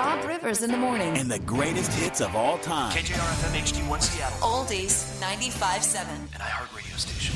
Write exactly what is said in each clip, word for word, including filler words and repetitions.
Bob Rivers in the morning. And the greatest hits of all time. K J R F M H D one Seattle. Oldies ninety-five point seven. An iHeart radio station.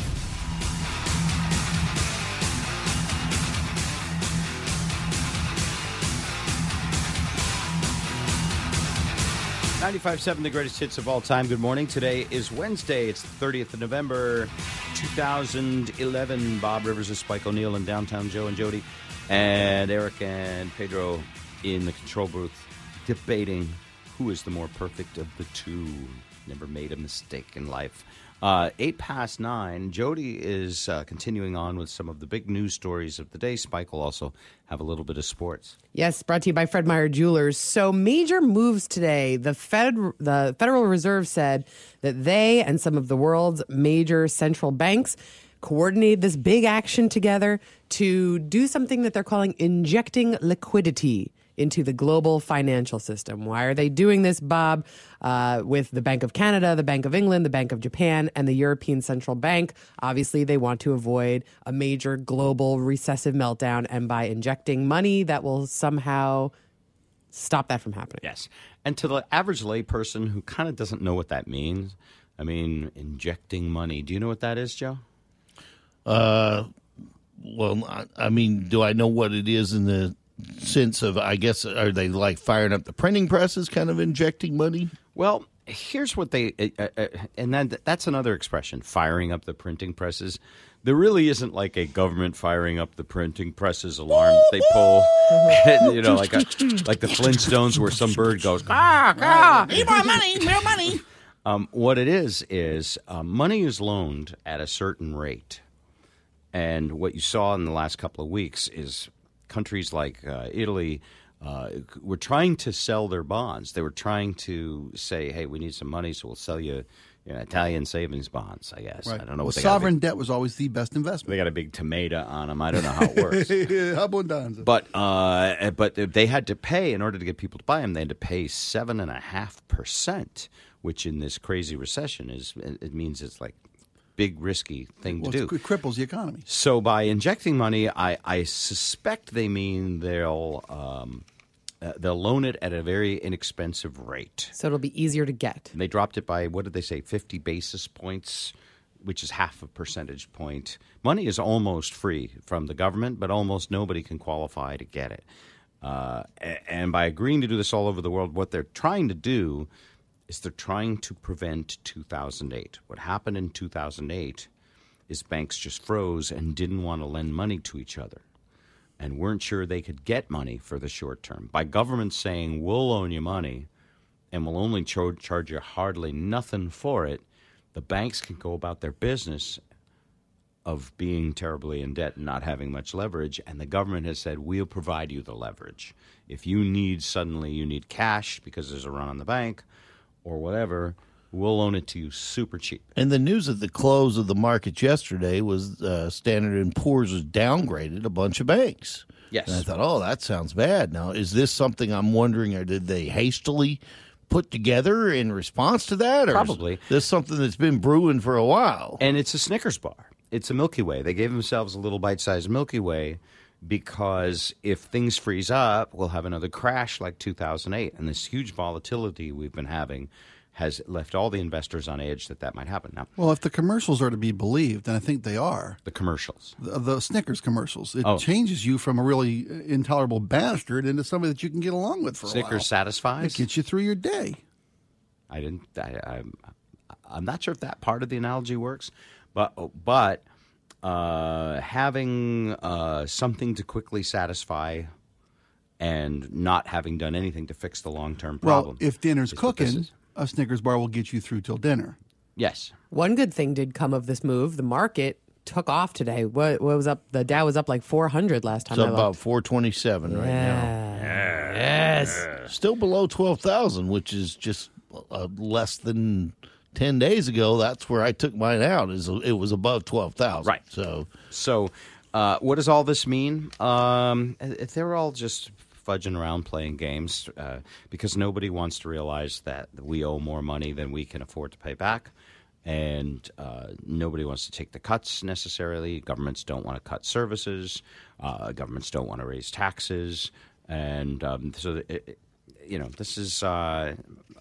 ninety-five point seven, the greatest hits of all time. Good morning. Today is Wednesday. It's the thirtieth of November, two thousand eleven. Bob Rivers and Spike O'Neill in downtown. Joe and Jody and Eric and Pedro in the control booth debating who is the more perfect of the two. Never made a mistake in life. Uh, eight past nine. Jody is uh, continuing on with some of the big news stories of the day. Spike will also have a little bit of sports. Yes, brought to you by Fred Meyer Jewelers. So major moves today. The Fed, the Federal Reserve said that they and some of the world's major central banks coordinated this big action together to do something that they're calling injecting liquidity into the global financial system. Why are they doing this, Bob? Uh, with the Bank of Canada, the Bank of England, the Bank of Japan, and the European Central Bank. Obviously, they want to avoid a major global recessive meltdown, and by injecting money, that will somehow stop that from happening. Yes. And to the average layperson who kind of doesn't know what that means, I mean, injecting money. Do you know what that is, Joe? Uh, well, I, I mean, do I know what it is in the sense of, I guess, are they like firing up the printing presses, kind of injecting money? Well, here's what they, uh, uh, and then that's another expression, firing up the printing presses. There really isn't like a government firing up the printing presses alarm that they pull, you know, like a, like the Flintstones where some bird goes, ah, ah, Need more money, more money. Um, what it is is um, money is loaned at a certain rate. And what you saw in the last couple of weeks is countries like uh, Italy uh, were trying to sell their bonds. They were trying to say, hey, we need some money, so we'll sell you, you know, Italian savings bonds, I guess. Right. I don't know well, what they sovereign got big, debt was always the best They investment. got a big tomato on them. I don't know how it works. Abundanza. But uh, but they had to pay, in order to get people to buy them, they had to pay seven point five percent, which in this crazy recession is, it means it's like big, risky thing well, to do. It cripples the economy. So by injecting money, I, I suspect they mean they'll um, uh, they'll loan it at a very inexpensive rate. So it'll be easier to get. And they dropped it by, what did they say, fifty basis points, which is half a percentage point. Money is almost free from the government, but almost nobody can qualify to get it. Uh, and by agreeing to do this all over the world, what they're trying to do is they're trying to prevent two thousand eight. What happened in two thousand eight is banks just froze and didn't want to lend money to each other and weren't sure they could get money for the short term. By governments saying, we'll loan you money and we'll only char- charge you hardly nothing for it, the banks can go about their business of being terribly in debt and not having much leverage, and the government has said, we'll provide you the leverage. If you need, suddenly you need cash because there's a run on the bank, or whatever, we'll loan it to you super cheap. And the news at the close of the market yesterday was uh, Standard and Poor's has downgraded a bunch of banks. Yes. And I thought, oh, that sounds bad. Now, is this something I'm wondering, or did they hastily put together in response to that? Or Probably. Is this something that's been brewing for a while? And it's a Snickers bar. It's a Milky Way. They gave themselves a little bite-sized Milky Way because if things freeze up, we'll have another crash like two thousand eight. And this huge volatility we've been having has left all the investors on edge that that might happen. Now, Well, if the commercials are to be believed, and I think they are, the commercials. the, the Snickers commercials, it Oh. changes you from a really intolerable bastard into somebody that you can get along with for a while. Snickers satisfies? It gets you through your day. I didn't. I, I'm. I'm not sure if that part of the analogy works, but but uh, having uh, something to quickly satisfy and not having done anything to fix the long-term problem. Well, if dinner's is what this cooking, is. a Snickers bar will get you through till dinner. Yes. One good thing did come of this move. The market took off today. What, what was up? The Dow was up like four hundred last time It's I about looked. four twenty-seven right now. Yes. Still below twelve thousand, which is just uh, less than ten days ago. That's where I took mine out. Is It was above twelve thousand. Right. So, So, uh, what does all this mean? Um, if they're all just fudging around playing games uh, because nobody wants to realize that we owe more money than we can afford to pay back. And uh, nobody wants to take the cuts necessarily. Governments don't want to cut services. Uh, governments don't want to raise taxes. And um, so it, you know, this is uh,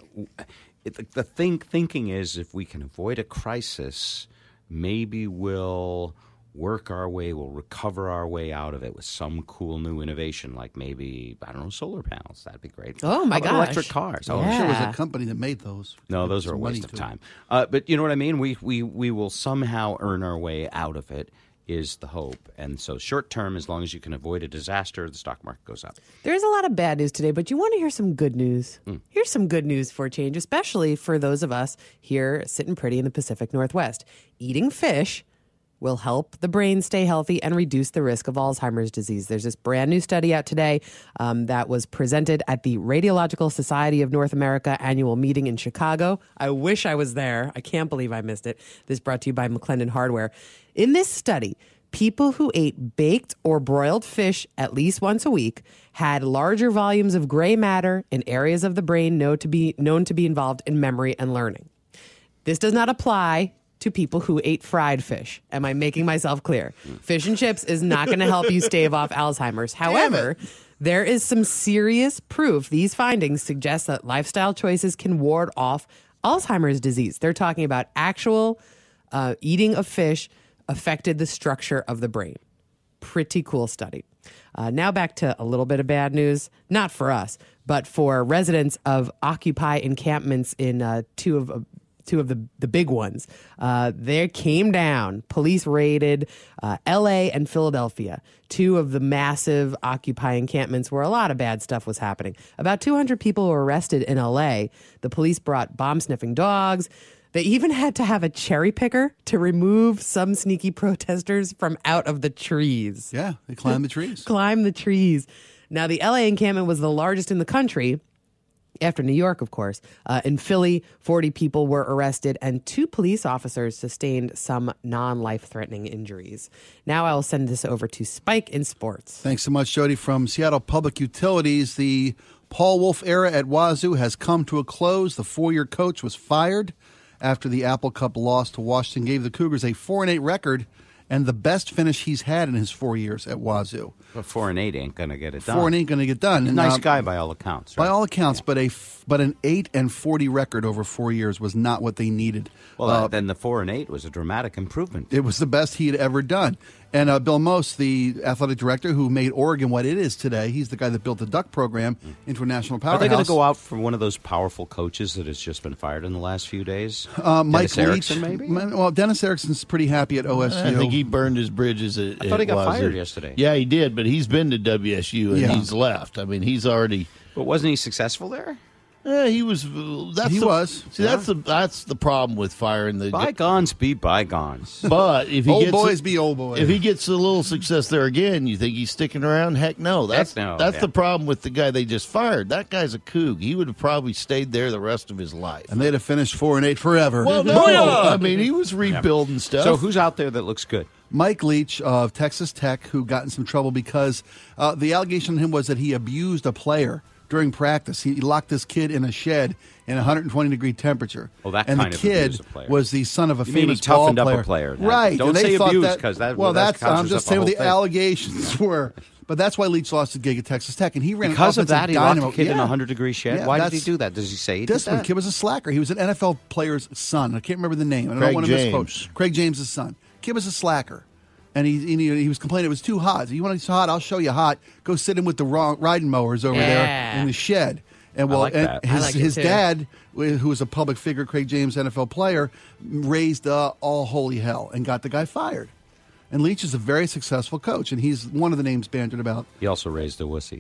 it, the thing. Thinking is, if we can avoid a crisis, maybe we'll work our way, we'll recover our way out of it with some cool new innovation, like maybe, I don't know, solar panels. That'd be great. Oh, my How about gosh. electric cars. Oh, Yeah. I'm sure it was a company that made those. no, those are a Some waste money of to it. time. Uh, but you know what I mean? We, we, we will somehow earn our way out of it, is the hope. And so short term, as long as you can avoid a disaster, the stock market goes up. There's a lot of bad news today, but you want to hear some good news. Here's some good news for a change, especially for those of us here sitting pretty in the Pacific Northwest. Eating fish will help the brain stay healthy and reduce the risk of Alzheimer's disease. There's this brand new study out today um, that was presented at the Radiological Society of North America annual meeting in Chicago. I wish I was there. I can't believe I missed it. This brought to you by McClendon Hardware. In this study, people who ate baked or broiled fish at least once a week had larger volumes of gray matter in areas of the brain known to be, known to be involved in memory and learning. This does not apply to people who ate fried fish. Am I making myself clear? Fish and chips is not going to help you stave off Alzheimer's. However, there is some serious proof these findings suggest that lifestyle choices can ward off Alzheimer's disease. They're talking about actual uh, eating of fish affected the structure of the brain. Pretty cool study. Uh, now back to a little bit of bad news, not for us, but for residents of Occupy encampments in uh, two of uh, two of the, the big ones. Uh, they came down. Police raided uh, L A and Philadelphia, two of the massive Occupy encampments where a lot of bad stuff was happening. About two hundred people were arrested in L A. The police brought bomb-sniffing dogs. They even had to have a cherry picker to remove some sneaky protesters from out of the trees. Yeah, they climbed the trees. Climb the trees. Now, the L A encampment was the largest in the country, after New York, of course. Uh, in Philly, forty people were arrested and two police officers sustained some non-life-threatening injuries. Now I will send this over to Spike in sports. Thanks so much, Jody. From Seattle Public Utilities, the Paul Wolf era at Wazoo has come to a close. The four-year coach was fired after the Apple Cup loss to Washington gave the Cougars a four and eight record and the best finish he's had in his four years at Wazoo. But four and eight ain't going to get it done. Four and eight going to get done. And, Nice uh, guy by all accounts. By right? all accounts, but a f- but an eight and forty record over four years was not what they needed. Well, Uh, then the four and eight was a dramatic improvement. It was the best he had ever done. And uh, Bill Most, the athletic director who made Oregon what it is today, he's the guy that built the Duck program into a national Are powerhouse. they going to go out for one of those powerful coaches that has just been fired in the last few days? Uh, Mike Dennis Leach, Erickson, maybe? Man, well, Dennis Erickson's pretty happy at O S U. I think he burned his bridges at I thought he at got Wazoo. fired yesterday. Yeah, he did, but he's been to W S U and Yeah. he's left. I mean, he's already. But wasn't he successful there? Yeah, he was. That's He the, was, See, yeah. that's the that's the problem with firing the. Bygones be bygones. But if he Old gets boys a, be old boys. If he gets a little success there again, you think he's sticking around? Heck no. That's Heck no, that's yeah. the problem with the guy they just fired. That guy's a kook. He would have probably stayed there the rest of his life. and they'd have finished four and eight forever. Well, no, I mean he was rebuilding stuff. So who's out there that looks good? Mike Leach of Texas Tech, who got in some trouble because uh, the allegation on him was that he abused a player during practice. He locked this kid in a shed in one hundred twenty degree temperature. Well, that and kind the of kid abused a player. was the son of a You mean he famous toughened ball up a player. player. Now, Right. don't and they say thought abused, that- 'cause that- well, that that's I'm conjures just up a saying what whole the thing. allegations were. But that's why Leach lost his gig at Texas Tech, and he ran Because an of that, offensive he locked dynamo. a kid in Yeah. a hundred degree shed. Yeah, Why did he that's- do that? Does he say he This did one that? kid was a slacker. He was an N F L player's son. I can't remember the name. I don't Craig want to James. misquote. Craig James' son. Kid was a slacker. And he, and he he was complaining it was too hot. You want it hot? I'll show you hot. Go sit in with the wrong riding mowers over Yeah. there in the shed. And well, like and that. I his, like it his too. dad, who was a public figure, Craig James, N F L player, raised uh, all holy hell and got the guy fired. And Leach is a very successful coach, and he's one of the names bantered about. He also raised a wussy.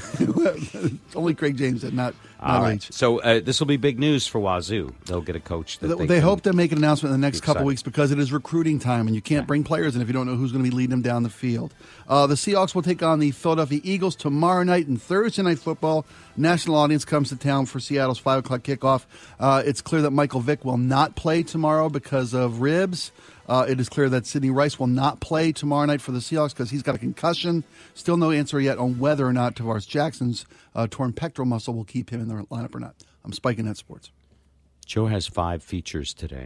Only Craig James did, not, not All right. Leach. So uh, this will be big news for Wazoo. They'll get a coach that They, they, they can- hope to make an announcement in the next be couple excited. weeks because it is recruiting time, and you can't bring players in if you don't know who's going to be leading them down the field. Uh, the Seahawks will take on the Philadelphia Eagles tomorrow night in Thursday Night Football. National audience comes to town for Seattle's five o'clock kickoff. Uh, it's clear that Michael Vick will not play tomorrow because of ribs. Uh, it is clear that Sidney Rice will not play tomorrow night for the Seahawks because he's got a concussion. Still no answer yet on whether or not Tavares Jackson's uh, torn pectoral muscle will keep him in the lineup or not. I'm spiking that sports. Joe has five features today.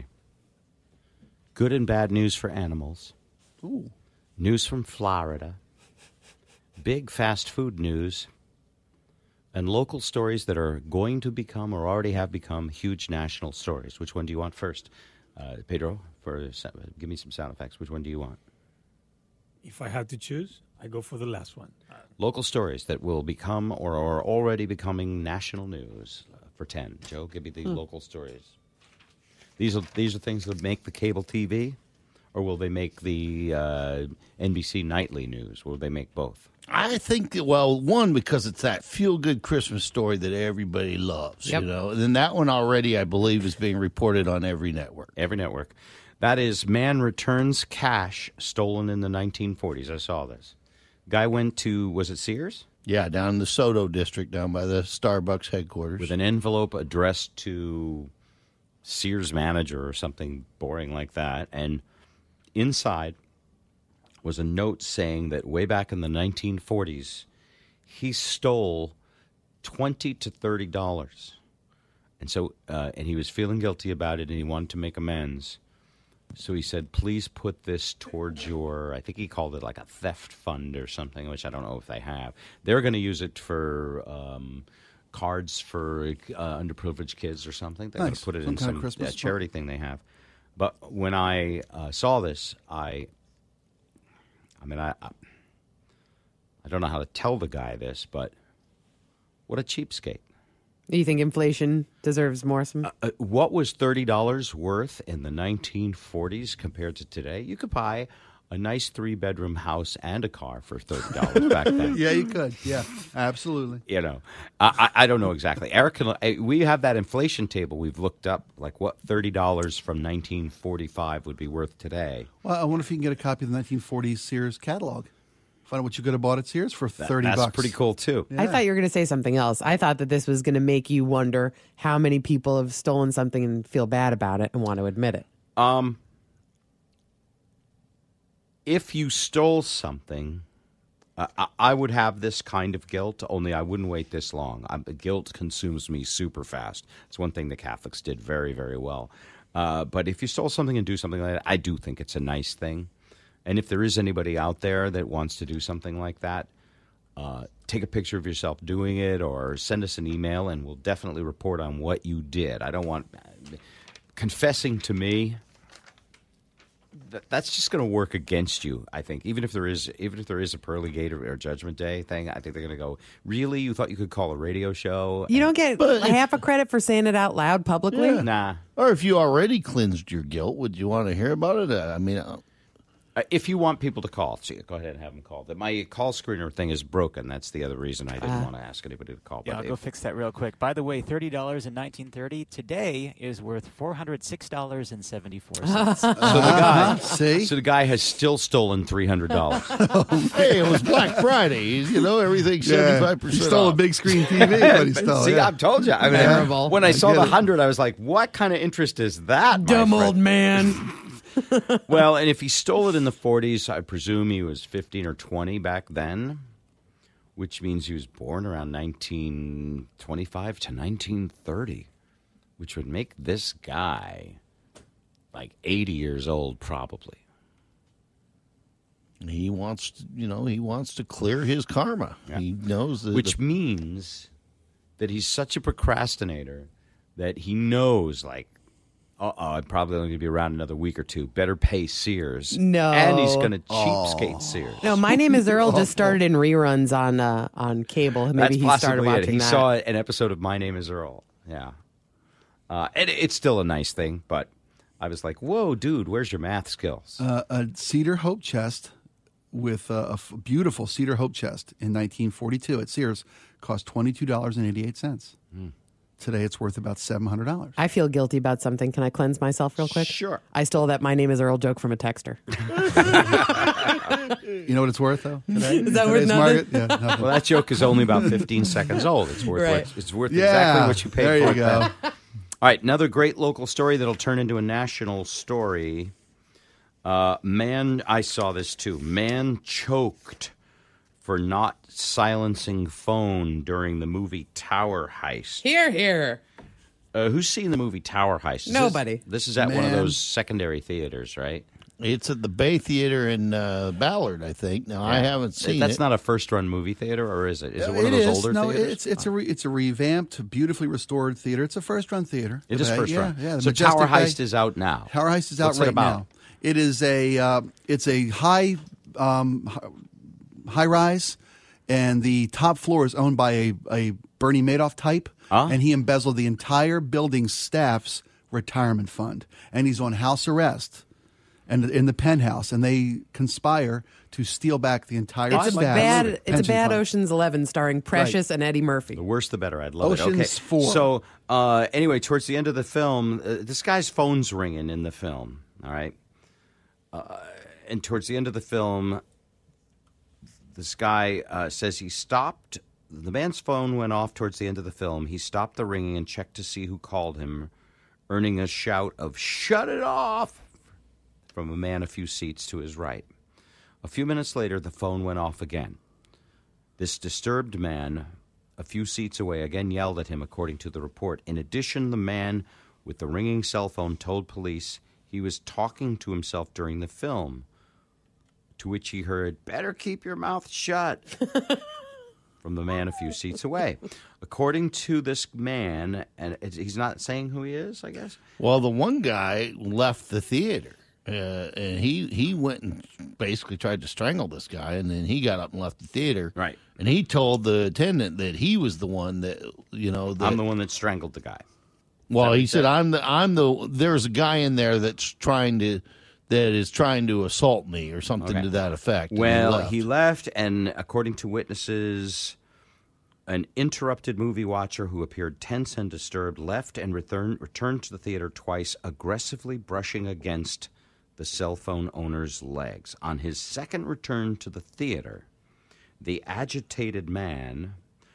Good and bad news for animals. Ooh. News from Florida. Big fast food news. and local stories that are going to become or already have become huge national stories. Which one do you want first? Uh, Pedro, for give me some sound effects. Which one do you want? If I have to choose, I go for the last one. Local stories that will become or are already becoming national news uh, for ten. Joe, give me the Hmm. local stories. These are these are things that make the cable T V, or will they make the uh, N B C nightly news? Will they make both? I think that, well, one, because it's that feel-good Christmas story that everybody loves, Yep. you know. And then that one already, I believe, is being reported on every network. Every network. That is, man returns cash stolen in the nineteen forties. I saw this. Guy went to, was it Sears? Yeah, down in the Soto district, down by the Starbucks headquarters. With an envelope addressed to Sears manager or something boring like that. And inside was a note saying that way back in the nineteen forties, he stole twenty to thirty dollars. And so, uh, and he was feeling guilty about it, and he wanted to make amends. So he said, please put this towards your, I think he called it like a theft fund or something, which I don't know if they have. They're going to use it for um, cards for uh, underprivileged kids or something. They're going Nice. to put it Some in kind of some Christmas uh, charity thing they have. But when I uh, saw this, I, I mean, I, I, I don't know how to tell the guy this, but what a cheapskate. You think inflation deserves more? Some Uh, what was thirty dollars worth in the nineteen forties compared to today? You could buy a nice three-bedroom house and a car for thirty dollars back then. Yeah, you could. Yeah, absolutely. You know, I, I I don't know exactly. Eric, can, we have that inflation table we've looked up, like what thirty dollars from nineteen forty-five would be worth today. Well, I wonder if you can get a copy of the nineteen forties Sears catalog. Find out what you could have bought at Sears for That- thirty that's bucks. pretty cool, too. I thought you were going to say something else. I thought that this was going to make you wonder how many people have stolen something and feel bad about it and want to admit it. Um, if you stole something, uh, I, I would have this kind of guilt, only I wouldn't wait this long. I'm, guilt consumes me super fast. It's one thing the Catholics did very, very well. Uh, but if you stole something and do something like that, I do think it's a nice thing. And if there is anybody out there that wants to do something like that, uh, take a picture of yourself doing it or send us an email, and we'll definitely report on what you did. I don't want confessing to me. That, that's just going to work against you, I think. Even if there is, even if there is a pearly gate or, or Judgment Day thing, I think they're going to go, really? You thought you could call a radio show? You don't get But if- half a credit for saying it out loud publicly? Yeah. Nah. Or if you already cleansed your guilt, would you want to hear about it? Uh, I mean, uh, Uh, if you want people to call, see, go ahead and have them call. That my call screener thing is broken. That's the other reason I didn't want to ask anybody to call. Yeah, But I'll go if- fix that real quick. By the way, thirty dollars in nineteen thirty today is worth four hundred six dollars and seventy-four cents. so the guy, See? so the guy has still stolen three hundred dollars. hey, it was Black Friday. You know, everything's Yeah. seventy-five He percent stole off. a big screen T V, but he stole See, it. Yeah. I've told you. I mean, Terrible. when I, I saw get the it. hundred, I was like, "What kind of interest is that?" my Dumb friend? old man. Well, and if he stole it in the forties, I presume he was fifteen or twenty back then, which means he was born around nineteen twenty-five to nineteen thirty, which would make this guy like eighty years old, probably. He wants, to, you know, he wants to clear his karma. Yeah. He knows that. Which the- means that he's such a procrastinator that he knows, like, uh-oh, I'm probably only going to be around another week or two. Better pay Sears. No. And he's going to cheapskate Sears. No, My Name is Earl just started in reruns on uh, on cable. Maybe That's he started possibly it. watching He that. saw an episode of My Name is Earl. Yeah. Uh, and it's still a nice thing, but I was like, whoa, dude, where's your math skills? Uh, a cedar hope chest with uh, a f- beautiful cedar hope chest in nineteen forty-two at Sears cost twenty-two dollars and eighty-eight cents. Hmm. Today it's worth about seven hundred dollars. I feel guilty about something. Can I cleanse myself real quick? Sure. I stole that My Name is Earl joke from a texter. You know what it's worth, though? Today? Is that worth Today's nothing? market? Yeah, nothing. Well, that joke is only about fifteen seconds old. It's worth Right. what, it's worth Yeah, exactly what you paid there for you it go. then. All right, another great local story that'll turn into a national story. Uh, man, I saw this too. Man choked for not silencing phone during the movie Tower Heist. Here, here. Uh, who's seen the movie Tower Heist? Is Nobody. This, this is at one of Man. those secondary theaters, right? It's at the Bay Theater in uh, Ballard, I think. Now, I haven't seen That's it. not a first-run movie theater, or is it? Is it one It of those is. older no, theaters? it's it's a re, it's a revamped, beautifully restored theater. It's a first-run theater. It is Bay. first yeah, run. Yeah, the so Majestic Tower Bay. Heist is out now. Tower Heist is out What's it right about? now. It is a uh, it's a high um, high rise, and the top floor is owned by a, a Bernie Madoff type, Ah. and he embezzled the entire building staff's retirement fund, and he's on house arrest, and in the penthouse, and they conspire to steal back the entire It's a staff's bad. It's a pension bad fund. Ocean's Eleven starring Precious and Eddie Murphy. The worse, the better. I'd love it. Ocean's Okay. Four. So uh, anyway, towards the end of the film, uh, this guy's phone's ringing in the film. All right, uh, and towards the end of the film, this guy uh, says he stopped. The man's phone went off towards the end of the film. He stopped the ringing and checked to see who called him, earning a shout of "Shut it off!" from a man a few seats to his right. A few minutes later, the phone went off again. This disturbed man, a few seats away, again yelled at him, according to the report. In addition, the man with the ringing cell phone told police he was talking to himself during the film, to which he heard, "Better keep your mouth shut," from the man a few seats away. According to this man, and it's- he's not saying who he is, I guess? Well, the one guy left the theater, uh, and he, he went and basically tried to strangle this guy, and then he got up and left the theater. Right. And he told the attendant that he was the one that, you know, that, I'm the one that strangled the guy. well, what he he said, said? I'm the, I'm the, there's a guy in there that's trying to, that is trying to assault me or something Okay. to that effect. and Well, left. he left, and according to witnesses, an interrupted movie watcher who appeared tense and disturbed left and return, returned to the theater twice, aggressively brushing against the cell phone owner's legs. On his second return to the theater, the agitated man,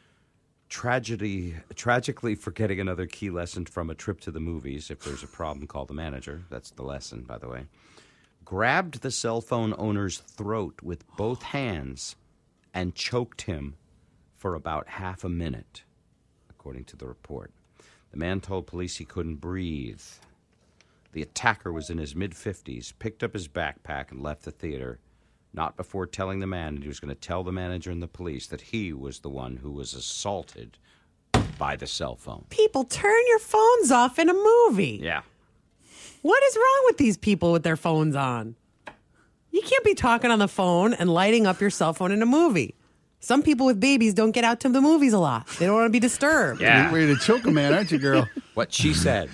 tragedy, tragically forgetting another key lesson from a trip to the movies, if there's a problem, call the manager. That's the lesson, by the way. Grabbed the cell phone owner's throat with both hands and choked him for about half a minute, according to the report. The man told police he couldn't breathe. The attacker was in his mid-fifties, picked up his backpack and left the theater, not before telling the man that he was going to tell the manager and the police that he was the one who was assaulted by the cell phone. People, turn your phones off in a movie. Yeah. What is wrong with these people with their phones on? You can't be talking on the phone and lighting up your cell phone in a movie. Some people with babies don't get out to the movies a lot. They don't want to be disturbed. Yeah. You're ready to choke a man, aren't you, girl? What she said.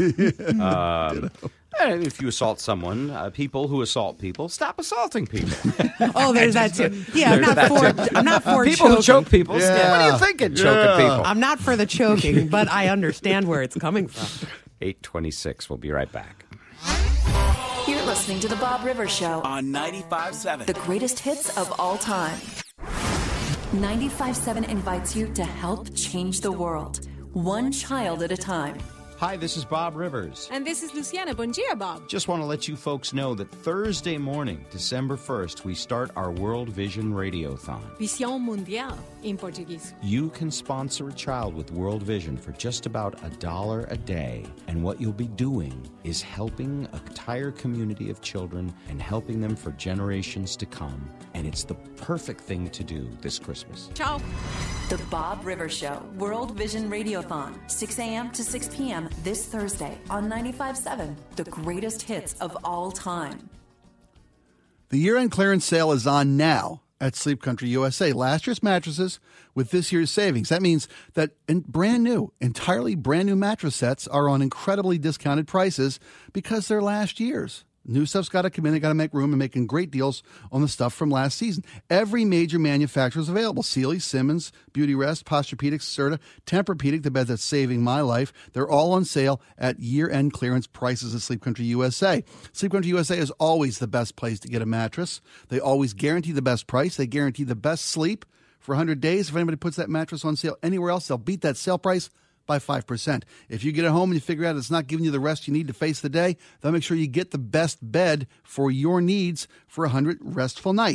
um, and if you assault someone, uh, people who assault people, stop assaulting people. Oh, there's that too. Yeah, I'm There's not that for. I'm not for people choking. who choke people. Yeah. What are you thinking, choking Yeah. people? I'm not for the choking, but I understand where it's coming from. eight twenty-six. We'll be right back. You're listening to The Bob Rivers Show, On ninety-five point seven. the greatest hits of all time. ninety-five point seven invites you to help change the world, one child at a time. Hi, this is Bob Rivers. And this is Luciana. Bon dia, Bob. Just want to let you folks know that Thursday morning, December first, we start our World Vision Radiothon. Visão Mundial in Portuguese. You can sponsor a child with World Vision for just about a dollar a day. And what you'll be doing is helping an entire community of children and helping them for generations to come. And it's the perfect thing to do this Christmas. Ciao. The Bob Rivers Show, World Vision Radiothon, six a.m. to six p.m. this Thursday on ninety-five point seven, the greatest hits of all time. The year-end clearance sale is on now at Sleep Country U S A. Last year's mattresses with this year's savings. That means that in brand new, entirely brand new mattress sets are on incredibly discounted prices because they're last year's. New stuff's got to come in. They got to make room and making great deals on the stuff from last season. Every major manufacturer is available. Sealy, Simmons, Beautyrest, Posturepedic, Serta, Tempur-Pedic, the bed that's saving my life. They're all on sale at year-end clearance prices at Sleep Country U S A. Sleep Country U S A is always the best place to get a mattress. They always guarantee the best price. They guarantee the best sleep for one hundred days. If anybody puts that mattress on sale anywhere else, they'll beat that sale price by five percent. If you get it home and you figure out it's not giving you the rest you need to face the day, they'll make sure you get the best bed for your needs for one hundred restful nights.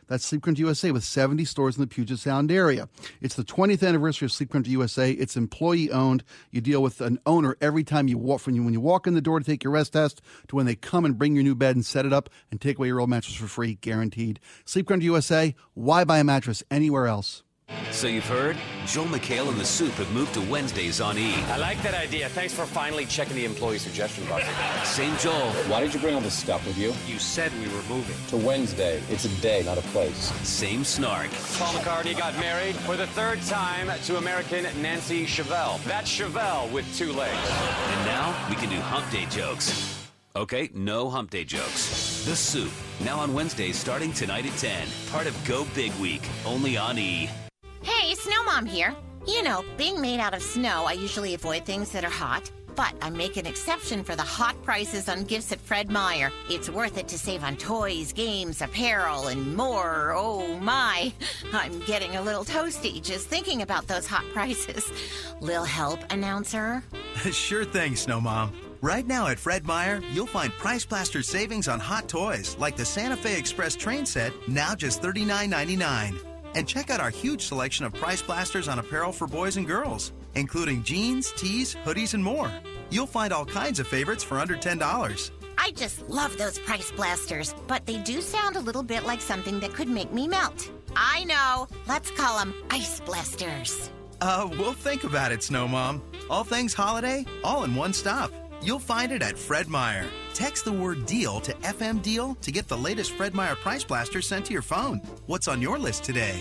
That's Sleep Country U S A with seventy stores in the Puget Sound area. It's the twentieth anniversary of Sleep Country U S A. It's employee-owned. You deal with an owner every time you walk, from you when you walk in the door to take your rest test to when they come and bring your new bed and set it up and take away your old mattress for free, guaranteed. Sleep Country U S A. Why buy a mattress anywhere else? So you've heard? Joel McHale and the Soup have moved to Wednesdays on E! I like that idea. Thanks for finally checking the employee suggestion box. Same Joel. Why did you bring all this stuff with you? You said we were moving. To Wednesday. It's a day, not a place. Same Snark. Paul McCartney got married for the third time to American Nancy Chevelle. That's Chevelle with two legs. And now we can do hump day jokes. Okay, no hump day jokes. The Soup. Now on Wednesdays starting tonight at ten. Part of Go Big Week. Only on E! Hey, Snow Mom here. You know, being made out of snow, I usually avoid things that are hot. But I make an exception for the hot prices on gifts at Fred Meyer. It's worth it to save on toys, games, apparel, and more. Oh, my. I'm getting a little toasty just thinking about those hot prices. Lil help, announcer? Sure thing, Snow Mom. Right now at Fred Meyer, you'll find Price Blaster savings on hot toys like the Santa Fe Express train set, now just thirty-nine ninety-nine. And check out our huge selection of Price Blasters on apparel for boys and girls, including jeans, tees, hoodies, and more. You'll find all kinds of favorites for under ten dollars. I just love those Price Blasters, but they do sound a little bit like something that could make me melt. I know. Let's call them Ice Blasters. Uh, we'll think about it, Snow Mom. All things holiday, all in one stop. You'll find it at Fred Meyer. Text the word DEAL to F M DEAL to get the latest Fred Meyer Price Blaster sent to your phone. What's on your list today?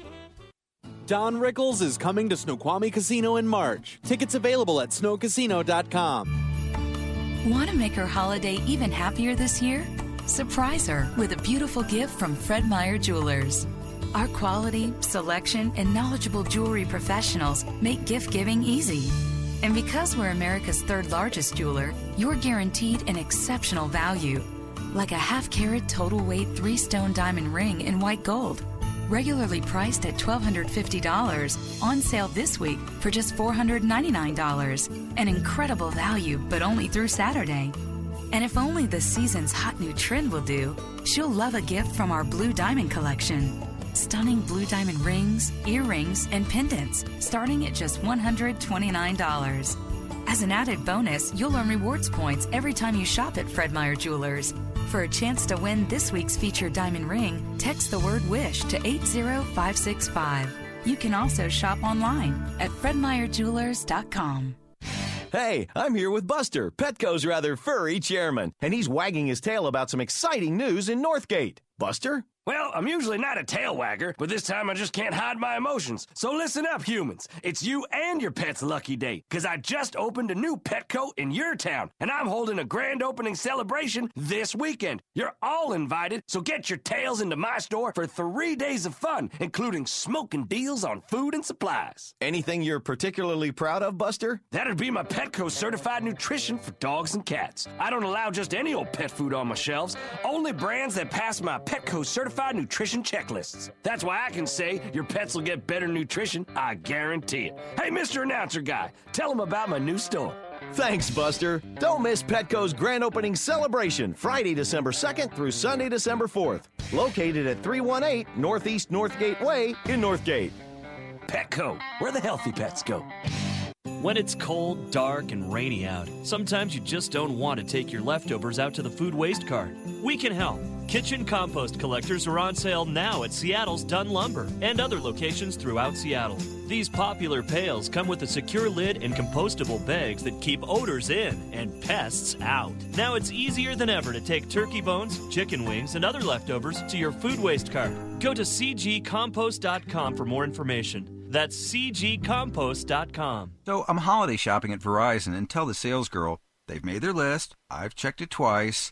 Don Rickles is coming to Snoqualmie Casino in March. Tickets available at snow casino dot com. Want to make her holiday even happier this year? Surprise her with a beautiful gift from Fred Meyer Jewelers. Our quality, selection, and knowledgeable jewelry professionals make gift giving easy. And because we're America's third largest jeweler, you're guaranteed an exceptional value, like a half carat total weight three stone diamond ring in white gold, regularly priced at twelve fifty dollars, on sale this week for just four hundred ninety-nine dollars. An incredible value, but only through Saturday. And if only the season's hot new trend will do, she'll love a gift from our Blue Diamond collection. Stunning blue diamond rings, earrings, and pendants starting at just one hundred twenty-nine dollars. As an added bonus, you'll earn rewards points every time you shop at Fred Meyer Jewelers. For a chance to win this week's featured diamond ring, text the word WISH to eight zero five six five. You can also shop online at fred meyer jewelers dot com. Hey, I'm here with Buster, Petco's rather furry chairman, and he's wagging his tail about some exciting news in Northgate. Buster? Well, I'm usually not a tail wagger, but this time I just can't hide my emotions. So listen up, humans. It's you and your pet's lucky day, because I just opened a new Petco in your town, and I'm holding a grand opening celebration this weekend. You're all invited, so get your tails into my store for three days of fun, including smoking deals on food and supplies. Anything you're particularly proud of, Buster? That'd be my Petco certified nutrition for dogs and cats. I don't allow just any old pet food on my shelves, only brands that pass my Petco certified nutrition checklists. That's why I can say your pets will get better nutrition. I guarantee it. Hey, Mister Announcer Guy, tell them about my new store. Thanks, Buster. Don't miss Petco's grand opening celebration, Friday, December second through Sunday, December fourth. Located at three one eight Northeast Northgate Way in Northgate. Petco, where the healthy pets go. When it's cold, dark, and rainy out, sometimes you just don't want to take your leftovers out to the food waste cart. We can help. Kitchen compost collectors are on sale now at Seattle's Dunn Lumber and other locations throughout Seattle. These popular pails come with a secure lid and compostable bags that keep odors in and pests out. Now it's easier than ever to take turkey bones, chicken wings, and other leftovers to your food waste cart. Go to c g compost dot com for more information. That's c g compost dot com. So I'm holiday shopping at Verizon and tell the sales girl, they've made their list, I've checked it twice,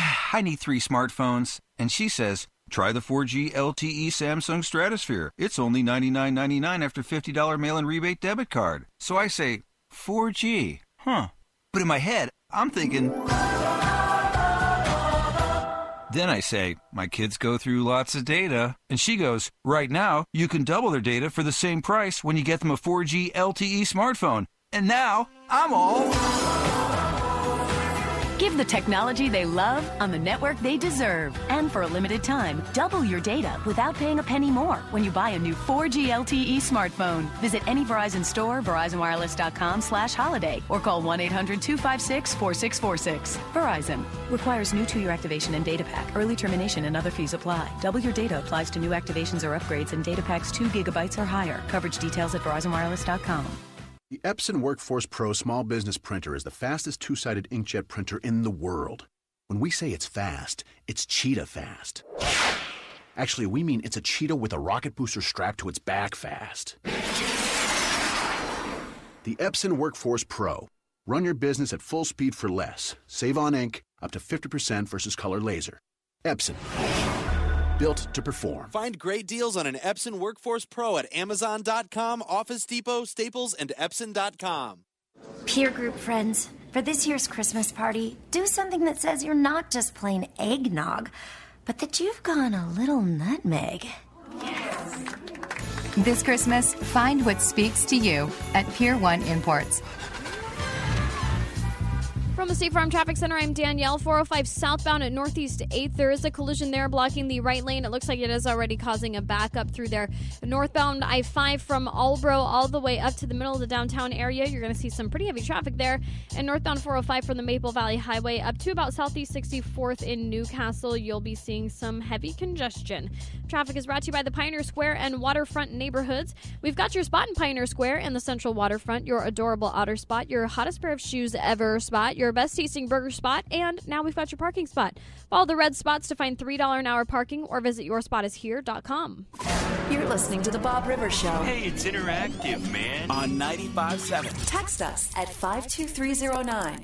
I need three smartphones, and she says, try the four G L T E Samsung Stratosphere. It's only ninety-nine ninety-nine after fifty dollars mail-in rebate debit card. So I say, four G, huh. But in my head, I'm thinking... Then I say, my kids go through lots of data. And she goes, right now, you can double their data for the same price when you get them a four G L T E smartphone. And now, I'm all... Give the technology they love on the network they deserve. And for a limited time, double your data without paying a penny more when you buy a new four G L T E smartphone. Visit any Verizon store, verizon wireless dot com slash holiday, or call one eight hundred two five six four six four six. Verizon. Requires new two-year activation and data pack. Early termination and other fees apply. Double your data applies to new activations or upgrades and data packs two gigabytes or higher. Coverage details at verizon wireless dot com. The Epson Workforce Pro Small Business Printer is the fastest two-sided inkjet printer in the world. When we say it's fast, it's cheetah fast. Actually, we mean it's a cheetah with a rocket booster strapped to its back fast. The Epson Workforce Pro. Run your business at full speed for less. Save on ink, up to fifty percent versus color laser. Epson. Built to perform. Find great deals on an Epson Workforce Pro at amazon dot com, Office Depot, Staples, and epson dot com. Peer group friends, for this year's Christmas party, do something that says you're not just plain eggnog, but that you've gone a little nutmeg. This Christmas, find what speaks to you at Pier one Imports. From the State Farm Traffic Center, I'm Danielle. four oh five southbound at Northeast eighth. There is a collision there blocking the right lane. It looks like it is already causing a backup through there. Northbound I five from Albro all the way up to the middle of the downtown area. You're going to see some pretty heavy traffic there. And northbound four oh five from the Maple Valley Highway up to about Southeast sixty-fourth in Newcastle. You'll be seeing some heavy congestion. Traffic is brought to you by the Pioneer Square and Waterfront neighborhoods. We've got your spot in Pioneer Square and the Central Waterfront, your adorable outer spot, your hottest pair of shoes ever spot, your best tasting burger spot, and now we've got your parking spot. Follow the red spots to find three dollars an hour parking or visit your spot is here dot com. You're listening to The Bob Rivers Show. Hey, it's interactive, man. On ninety-five point seven. Text us at five two three zero nine.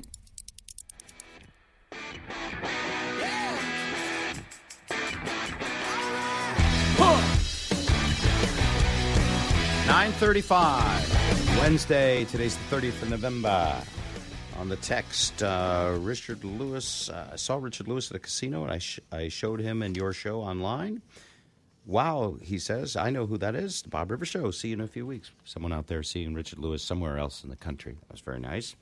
nine thirty-five, Wednesday. Today's the thirtieth of November. On the text, uh, Richard Lewis. Uh, I saw Richard Lewis at a casino, and I sh- I showed him and your show online. Wow, he says, I know who that is. The Bob Rivers Show. See you in a few weeks. Someone out there seeing Richard Lewis somewhere else in the country. That was very nice.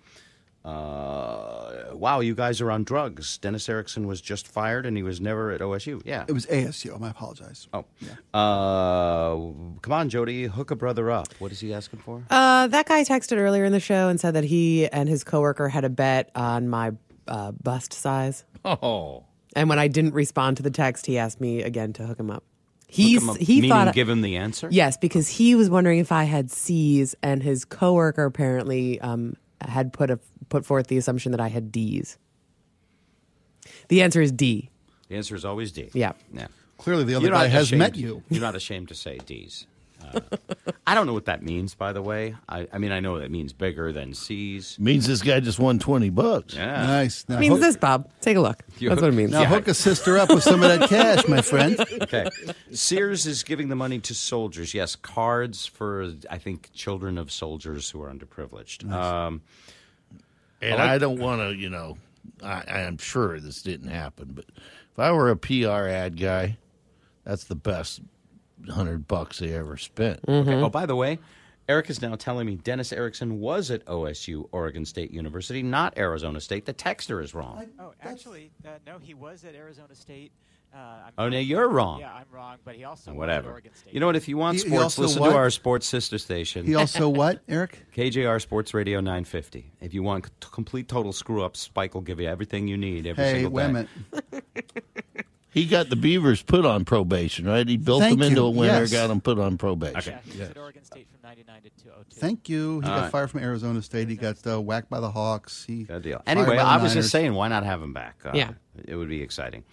Uh, wow, you guys are on drugs. Dennis Erickson was just fired, and he was never at O S U. Yeah. It was A S U. I apologize. Oh. Yeah. Uh, come on, Jody. Hook a brother up. What is he asking for? Uh, that guy texted earlier in the show and said that he and his coworker had a bet on my uh, bust size. Oh. And when I didn't respond to the text, he asked me again to hook him up. He's hook him up, he meaning thought give him the answer? Yes, because he was wondering if I had C's, and his coworker apparently um, had put a put forth the assumption that I had D's. The answer is D. The answer is always D. Yeah. Yeah. Clearly, the other You're guy not has ashamed- met you. You're not ashamed to say D's. Uh, I don't know what that means, by the way. I, I mean, I know that means bigger than C's. Means this guy just won twenty bucks. Yeah. Nice. Now, It means hook, this, Bob. Take a look. You That's hook- what it means. now Yeah. hook a sister up with some of that cash, my friend. Okay. Sears is giving the money to soldiers. Yes, cards for, I think, children of soldiers who are underprivileged. Um, And I like- I don't want to, you know, I, I am sure this didn't happen, but if I were a P R ad guy, that's the best hundred bucks they ever spent. Okay. Oh, by the way, Eric is now telling me Dennis Erickson was at O S U, Oregon State University, not Arizona State. The texter is wrong. Oh, actually, uh, no, he was at Arizona State. Uh, I'm Oh, wrong. now you're wrong. Yeah, I'm wrong, but he also Whatever. was at Oregon State. You know what? If you want He- he sports, also listen what? to our sports sister station. He also what, Eric? K J R Sports Radio nine fifty. If you want c- complete total screw up, Spike will give you everything you need every Hey, single wait a day. minute. He got the Beavers put on probation, right? He built Thank them into you. a winner, Yes. got them put on probation. Okay. Yeah, he was at Oregon State from ninety-nine to two oh two. Thank you. He All got right. fired from Arizona State. He got uh, whacked by the Hawks. He Good deal. fired Anyway, by the I was Niners. just saying, why not have him back? Uh, Yeah. It would be exciting.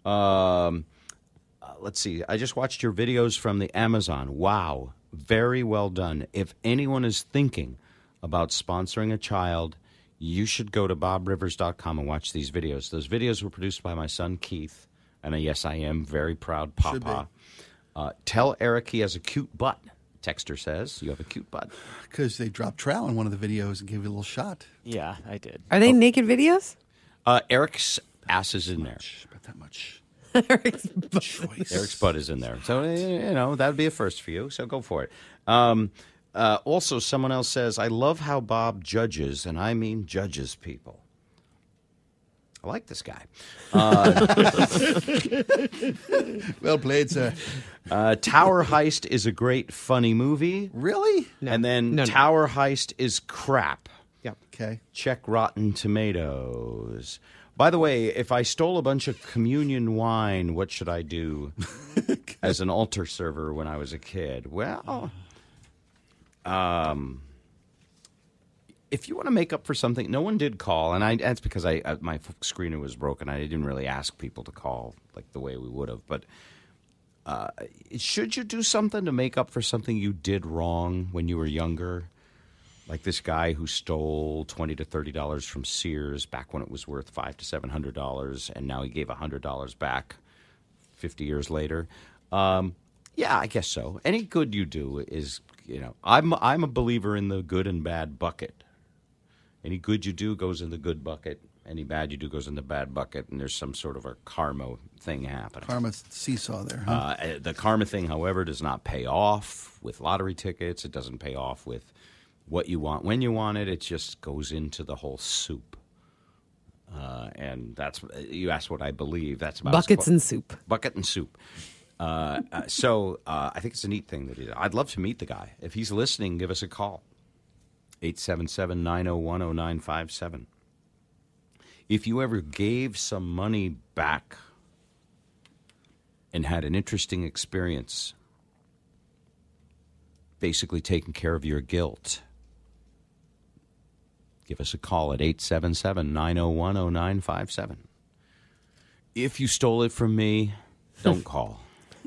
Um, uh, let's see. I just watched your videos from the Amazon. Wow. Very well done. If anyone is thinking about sponsoring a child, you should go to bob rivers dot com and watch these videos. Those videos were produced by my son, Keith. And uh, yes, I am very proud Should papa. Uh, tell Eric he has a cute butt. Texter says, you have a cute butt. Because they dropped trout in one of the videos and gave you a little shot. Yeah, I did. Are they naked videos? Uh, Eric's ass is in there. About that much. Eric's Choice. Eric's butt is in there. So, uh, you know, that would be a first for you. So go for it. Um, uh, also, someone else says, I love how Bob judges, and I mean judges people. I like this guy. Uh, well played, sir. Uh, Tower Heist is a great, funny movie. Really? And then No, no. Tower Heist is crap. Yeah. Okay. Check Rotten Tomatoes. By the way, if I stole a bunch of communion wine, what should I do as an altar server when I was a kid? Well, um, if you want to make up for something, no one did call, and I, that's because I, I my screener was broken. I didn't really ask people to call like the way we would have. But uh, should you do something to make up for something you did wrong when you were younger? Like this guy who stole twenty to thirty dollars from Sears back when it was worth five to seven hundred dollars, and now he gave a hundred dollars back fifty years later. Um, yeah, I guess so. Any good you do is, you know, I'm I'm a believer in the good and bad bucket. Any good you do goes in the good bucket. Any bad you do goes in the bad bucket, and there's some sort of a karma thing happening. Karma seesaw there. Huh? Uh, the karma thing, however, does not pay off with lottery tickets. It doesn't pay off with what you want when you want it. It just goes into the whole soup. Uh, and that's, you asked what I believe. That's about Buckets and soup. Bucket and soup. Uh, uh, so uh, I think it's a neat thing that he did. I'd love to meet the guy. If he's listening, give us a call. eight seven seven, nine oh one, oh nine five seven. If you ever gave some money back and had an interesting experience, basically taking care of your guilt, give us a call at eight seven seven, nine oh one, oh nine five seven. If you stole it from me, don't call.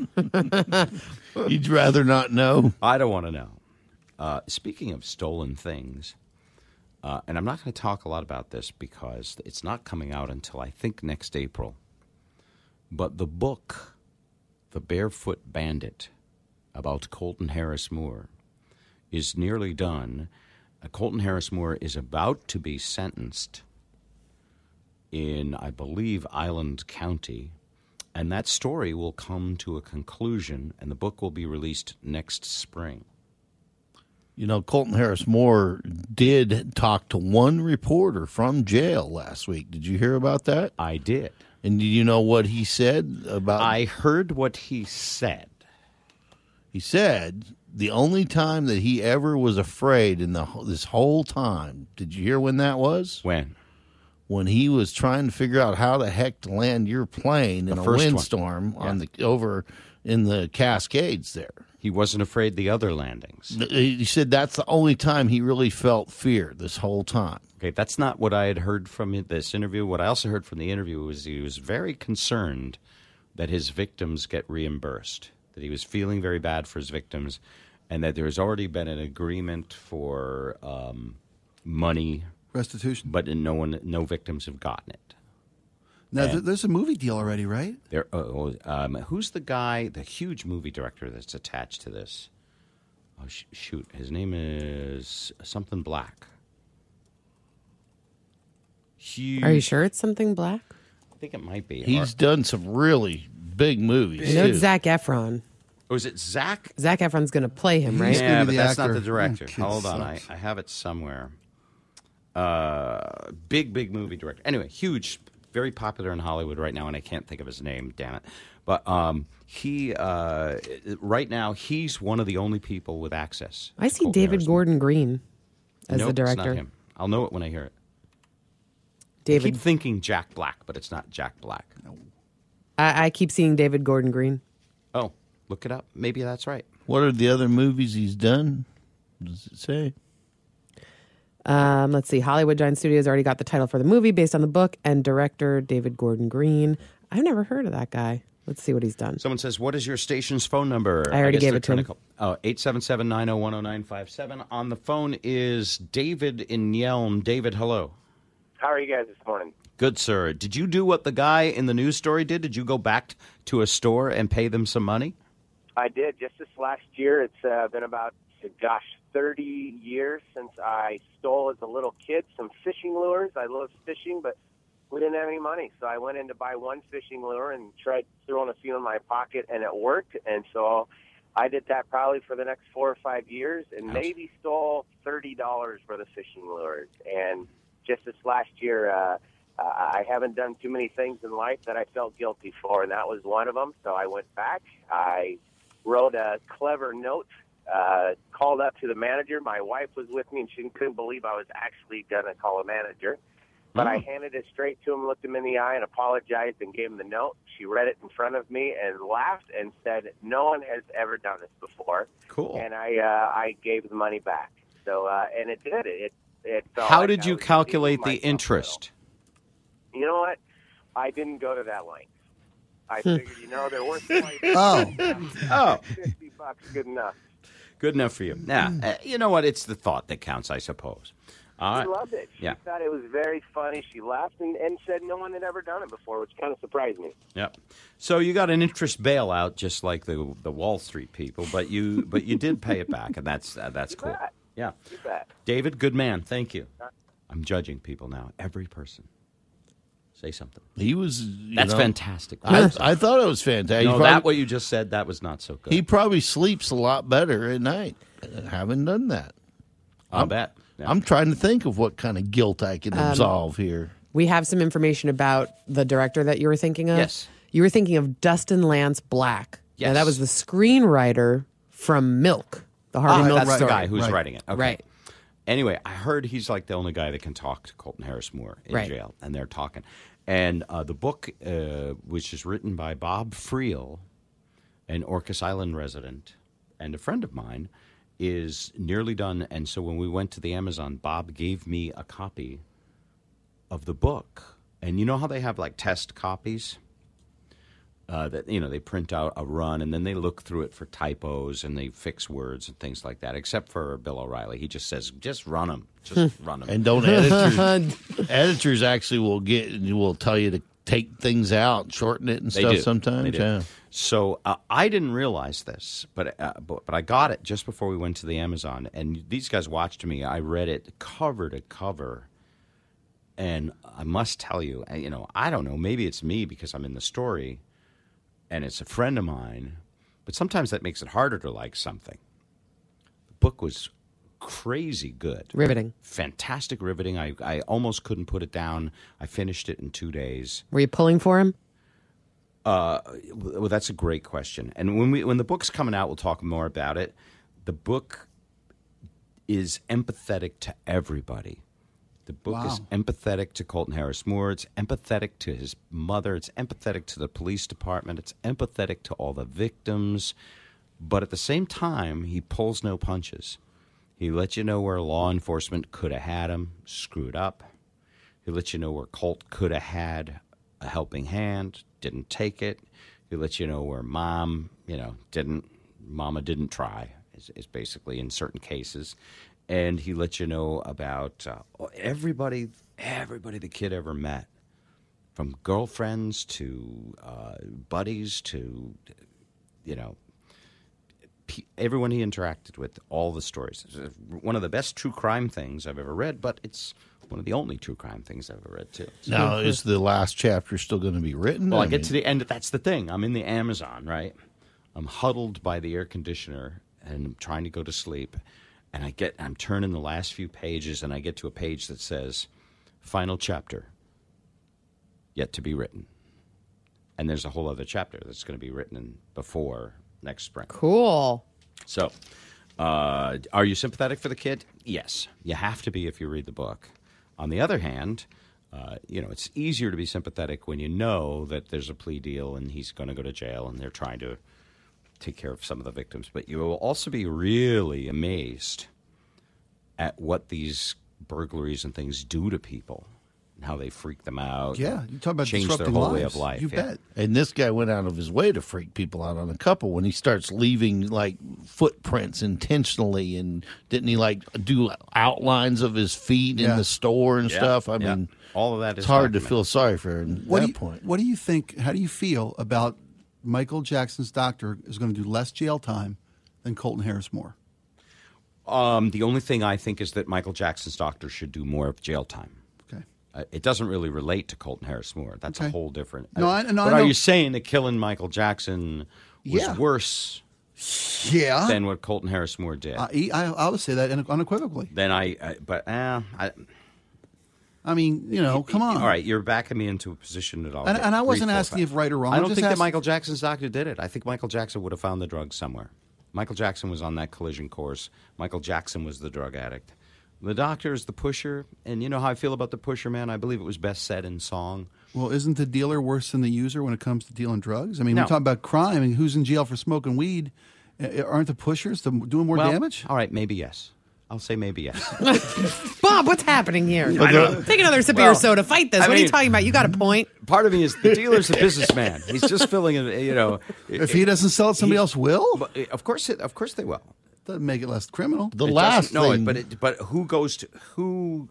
You'd rather not know? I don't want to know. Uh, speaking of stolen things, uh, and I'm not going to talk a lot about this because it's not coming out until I think next April, but the book, The Barefoot Bandit, about Colton Harris Moore, is nearly done. Uh, Colton Harris Moore is about to be sentenced in, I believe, Island County, and that story will come to a conclusion, and the book will be released next spring. You know, Colton Harris Moore did talk to one reporter from jail last week. Did you hear about that? I did. And did you know what he said about? I heard what he said. He said the only time that he ever was afraid in the this whole time. Did you hear when that was? When? When he was trying to figure out how the heck to land your plane in The a first one. windstorm Yeah. on the over in the Cascades there. He wasn't afraid the other landings. He said that's the only time he really felt fear this whole time. Okay, that's not what I had heard from this interview. What I also heard from the interview was he was very concerned that his victims get reimbursed, that he was feeling very bad for his victims, and that there has already been an agreement for um, money restitution, but no one, no victims have gotten it. Now, And th- there's a movie deal already, right? There, oh, um, who's the guy, the huge movie director that's attached to this? Oh, sh- shoot, his name is something Black. Huge. Are you sure it's something black? I think it might be. He's Or- done some really big movies. I know too. it's Zac Efron. Oh, is it Zach? Zac Efron's going to play him, right? Yeah, be but the that's actor. not the director. Oh, kid Hold on, I, sucks. I have it somewhere. Uh, big, big movie director. Anyway, huge, very popular in Hollywood right now, and I can't think of his name. Damn it! But um, he uh, right now he's one of the only people with access. I to see Colton David Harris. Gordon Green as Nope, the director. It's not him. I'll know it when I hear it. I David, keep thinking Jack Black, but it's not Jack Black. I, I keep seeing David Gordon Green. Oh, look it up. Maybe that's right. What are the other movies he's done? What does it say? Um, let's see. Hollywood Giant Studios already got the title for the movie based on the book, and director David Gordon Green. I've never heard of that guy. Let's see what he's done. Someone says, what is your station's phone number? I already guess gave they're it to him. trying Oh, eight seven seven, nine oh one, oh nine five seven. On the phone is David in Yelm. David, hello. How are you guys this morning? Good, sir. Did you do what the guy in the news story did? Did you go back to a store and pay them some money? I did. Just this last year, it's uh, been about, gosh, thirty years since I stole as a little kid some fishing lures. I love fishing, but we didn't have any money. So I went in to buy one fishing lure and tried throwing a few in my pocket, and it worked. And so I did that probably for the next four or five years and Ouch. maybe stole thirty dollars for the fishing lures. And just this last year, uh, uh, I haven't done too many things in life that I felt guilty for, and that was one of them. So I went back. I wrote a clever note, uh, called up to the manager. My wife was with me, and she couldn't believe I was actually going to call a manager. But I handed it straight to him, looked him in the eye, and apologized and gave him the note. She read it in front of me and laughed and said, "No one has ever done this before." Cool. And I uh, I gave the money back. So uh, and it did. It it. Felt How like did I you was calculate the myself interest? You know what? I didn't go to that length. I figured, you know, they're worth twenty. Oh. Oh. fifty bucks, good enough. Good enough for you. Now, uh, you know what? It's the thought that counts, I suppose. All right. She loved it. She Yeah. thought it was very funny. She laughed and, and said no one had ever done it before, which kind of surprised me. Yep. So you got an interest bailout, just like the the Wall Street people, but you but you did pay it back, and that's uh, that's You cool. bet. Yeah. You bet. David, good man. Thank you. I'm judging people now. Every person. Say something. He was. you That's know, fantastic. I, I thought it was fantastic. No, He probably- that what you just said, that was not so good. He probably sleeps a lot better at night. I haven't done that. I'll I'm, bet. I'm trying to think of what kind of guilt I can Um, absolve here. We have some information about the director that you were thinking of. Yes. You were thinking of Dustin Lance Black. Yes. Now, that was the screenwriter from Milk, the Harvey Ah, Milk that's story. the guy who's Right. writing it. Okay. Right. Anyway, I heard he's like the only guy that can talk to Colton Harris Moore in Right. jail, and they're talking. And uh, the book, uh, which is written by Bob Friel, an Orcas Island resident and a friend of mine, is nearly done. And so when we went to the Amazon, Bob gave me a copy of the book. And you know how they have like test copies? Uh, that you know they print out a run and then they look through it for typos and they fix words and things like that. Except for Bill O'Reilly, he just says, "Just run them, just run them." And don't editors editors actually will get will tell you to take things out, shorten it and They stuff do. sometimes. They do. Yeah. So uh, I didn't realize this, but, uh, but but I got it just before we went to the Amazon, and these guys watched me. I read it cover to cover, and I must tell you, uh, you know, I don't know, maybe it's me because I'm in the story, and it's a friend of mine, but sometimes that makes it harder to like something. The book was crazy good. Riveting. Fantastic riveting. I, I almost couldn't put it down. I finished it in two days. Were you pulling for him? Uh, well, that's a great question. And when we when the book's coming out, we'll talk more about it. The book is empathetic to everybody. The book Wow. is empathetic to Colton Harris Moore. It's empathetic to his mother. It's empathetic to the police department. It's empathetic to all the victims. But at the same time, he pulls no punches. He lets you know where law enforcement could have had him, screwed up. He lets you know where Colt could have had a helping hand, didn't take it. He lets you know where mom, you know, didn't, mama didn't try, is, is basically in certain cases. And he lets you know about uh, everybody, everybody the kid ever met, from girlfriends to uh, buddies to, you know, pe- everyone he interacted with, all the stories. It's one of the best true crime things I've ever read, but it's one of the only true crime things I've ever read, too. So- Now, is the last chapter still going to be written? well, I, I get mean- to the end. That's the thing. I'm in the Amazon, right? I'm huddled by the air conditioner, and I'm trying to go to sleep. And I get, I'm turning the last few pages, and I get to a page that says, "Final chapter, yet to be written." And there's a whole other chapter that's going to be written in before next spring. Cool. So, uh, are you sympathetic for the kid? Yes, you have to be if you read the book. On the other hand, uh, you know, it's easier to be sympathetic when you know that there's a plea deal and he's going to go to jail and they're trying to take care of some of the victims. But you will also be really amazed at what these burglaries and things do to people and how they freak them out. Yeah, and you talk about change their disrupting whole way lives. of life. You yeah. bet. And this guy went out of his way to freak people out on a couple when he starts leaving like footprints intentionally, and didn't he like do outlines of his feet Yeah. in the store and Yeah, stuff? I yeah. mean, all of that is it's hard to documented. feel sorry for him at What that do you, point. What do you think? How do you feel about Michael Jackson's doctor is going to do less jail time than Colton Harris Moore? Um, the only thing I think is that Michael Jackson's doctor should do more of jail time. Okay. Uh, it doesn't really relate to Colton Harris Moore. That's a Okay. whole different. No, uh, I- no, but I are know- you saying that killing Michael Jackson was Yeah. worse Yeah. than what Colton Harris Moore did? I, I, I would say that unequivocally. then I, I but uh, I, I mean, you know, come on. All right, you're backing me into a position that I'll And- get and I three, wasn't four, asking five. if right or wrong. I I'm don't just think that asking- Michael Jackson's doctor did it. I think Michael Jackson would have found the drug somewhere. Michael Jackson was on that collision course. Michael Jackson was the drug addict. The doctor is the pusher, and you know how I feel about the pusher, man? I believe it was best said in song. Well, isn't the dealer worse than the user when it comes to dealing drugs? I mean, No. we're talking about crime, and who's in jail for smoking weed? Uh, Aren't the pushers the, doing more Well, damage? All right, maybe yes. I'll say maybe yes. Bob, what's happening here? I don't- Take another sip Well, of your soda. Fight this. I what are you mean- talking about? You got a point. Part of me is the dealer's a businessman. He's just filling it, you know. If he doesn't sell it, somebody else will? But, uh, Of course, it, of course they will. Doesn't make it less criminal. The It last doesn't- no, thing, but it, but who goes to who?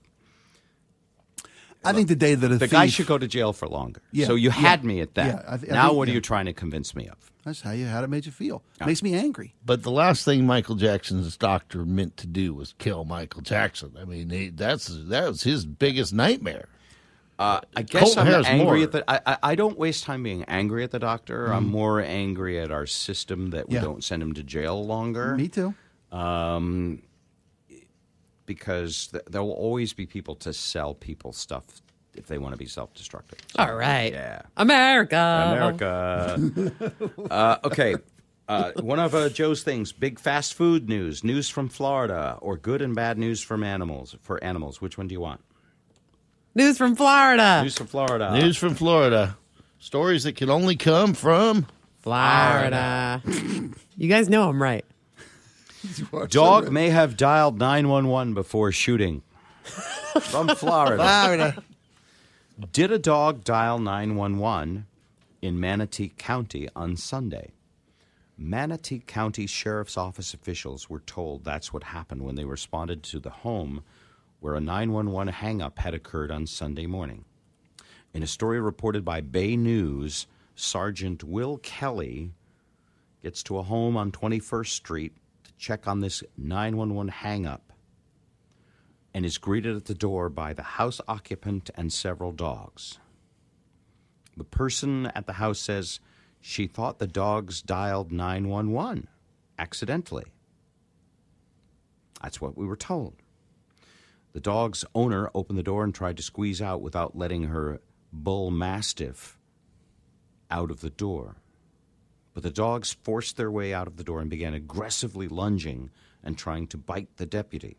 I think the day that a The thief, guy should go to jail for longer. Yeah, So you yeah, had me at that. yeah, I th- I now think- what are yeah. you trying to convince me of? That's how you how it made you feel. Makes me angry. but the last thing Michael Jackson's doctor meant to do was kill Michael Jackson. I mean, he, that's that was his biggest nightmare. Uh, I guess Colton I'm Harris angry more. at the. I, I, I don't waste time being angry at the doctor. I'm Mm. more angry at our system that we Yeah. don't send him to jail longer. Me too. Um, because th- there will always be people to sell people stuff if they want to be self-destructive. So, All right. Yeah. America. America. uh, okay. Uh, one of uh, Joe's things: big fast food news, news from Florida, or good and bad news from animals. For animals, which one do you want? News from Florida. News from Florida. News from Florida. Stories that can only come from Florida. You guys know I'm right. Dog may have dialed nine one one before shooting. From Florida. Florida. Did a dog dial nine one one in Manatee County on Sunday? Manatee County Sheriff's Office officials were told that's what happened when they responded to the home where a nine one one hang-up had occurred on Sunday morning. In a story reported by Bay News, Sergeant Will Kelly gets to a home on twenty-first Street to check on this nine one one hang-up and is greeted at the door by the house occupant and several dogs. The person at the house says she thought the dogs dialed nine one one accidentally. That's what we were told. The dog's owner opened the door and tried to squeeze out without letting her bull mastiff out of the door. But the dogs forced their way out of the door and began aggressively lunging and trying to bite the deputy.